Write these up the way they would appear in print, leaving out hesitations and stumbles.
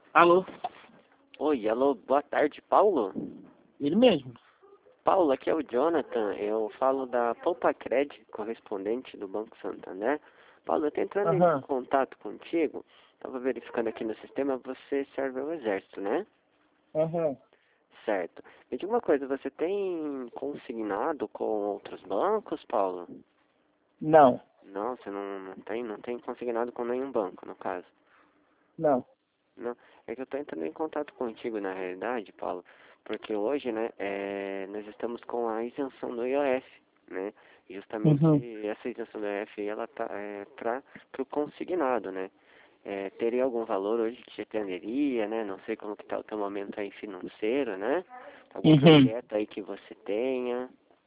Alô? Oi, alô, boa tarde, Paulo. Ele mesmo? Paulo, aqui é o Jonathan. Eu falo da Poupa Cred, correspondente do Banco Santander. Paulo, eu tô entrando em Aham, contato contigo. Estava verificando aqui no sistema, você serve ao Exército, né? aham. Certo. Me diga uma coisa, você tem consignado com outros bancos, Paulo? Não, Não, você não tem consignado com nenhum banco, no caso. não. Não, é que eu estou entrando em contato contigo na realidade, Paulo, porque hoje, né, nós estamos com a isenção do IOF, né? Uhum. Justamente essa isenção do IOF, ela tá para o consignado, né? Teria algum valor hoje que te atenderia, né? Não sei como que tá o teu momento aí financeiro, né? Algum Uhum. projeto aí que você tenha,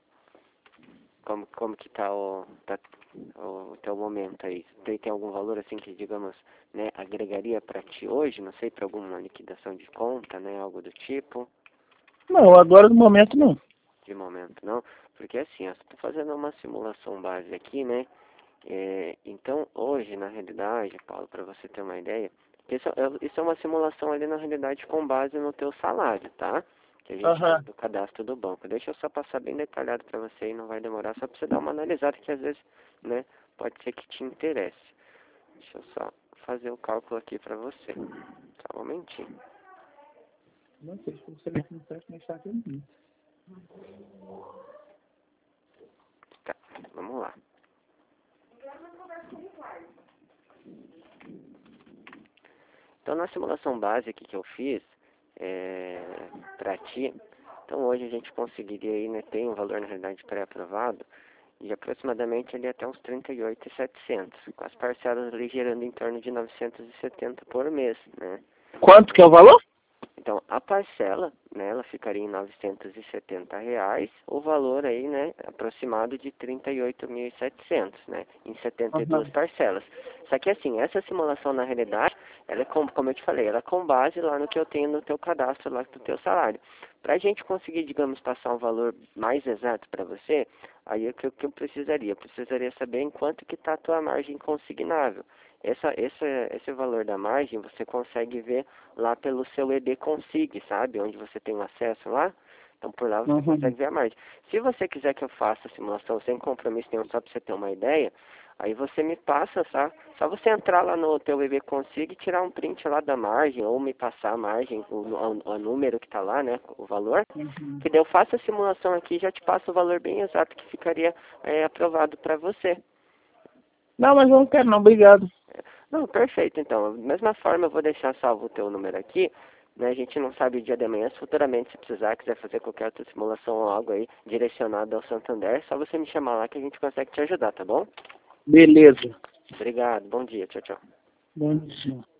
como que o teu momento aí? Tem algum valor assim que, digamos, né, agregaria para ti hoje? Não sei, para alguma liquidação de conta, né, algo do tipo? Não, agora no momento não. De momento não, porque assim, eu estou fazendo uma simulação base aqui, né? Então hoje, na realidade, Paulo, para você ter uma ideia, isso é uma simulação ali na realidade com base no teu salário, tá? Que a gente faz Aham. do cadastro do banco. Deixa eu só passar bem detalhado para você e não vai demorar, só para você dar uma analisada que às vezes, né, pode ser que te interesse. Deixa eu só fazer o cálculo aqui para você. Só um momentinho. Não sei se você não certo, mas está aqui. Tá, vamos lá. Então, na simulação base aqui que eu fiz, para ti, então hoje a gente conseguiria aí, né, tem um valor na realidade pré-aprovado, de aproximadamente ali até uns 38.700, com as parcelas ali gerando em torno de 970 por mês, né? Quanto que é o valor? Então, a parcela, né, ela ficaria em R$ 970, o valor aí, né, aproximado de 38.700, né, em 72 Aham. parcelas. Só que assim, essa simulação na realidade, ela é como eu te falei, ela é com base lá no que eu tenho no teu cadastro, lá do teu salário. Para a gente conseguir, digamos, passar um valor mais exato para você, aí é o que eu precisaria? Eu precisaria saber em quanto que está a tua margem consignável. Esse valor da margem você consegue ver lá pelo seu ED Consig, sabe? Onde você tem um acesso lá. Então por lá você Uhum. consegue ver a margem. Se você quiser que eu faça a simulação sem compromisso nenhum, só para você ter uma ideia, aí você me passa, tá? Só você entrar lá no teu ED Consig e tirar um print lá da margem, ou me passar a margem, o número que está lá, né? O valor. Uhum. Que daí eu faço a simulação aqui e já te passo o valor bem exato que ficaria aprovado para você. Não, mas eu não quero não, obrigado. Não, perfeito. Então, da mesma forma, eu vou deixar salvo o teu número aqui. Né? A gente não sabe o dia de amanhã. Se futuramente, se precisar, quiser fazer qualquer outra simulação ou algo aí direcionado ao Santander, é só você me chamar lá que a gente consegue te ajudar, tá bom? Beleza. Obrigado. Bom dia. Tchau, tchau. Bom dia.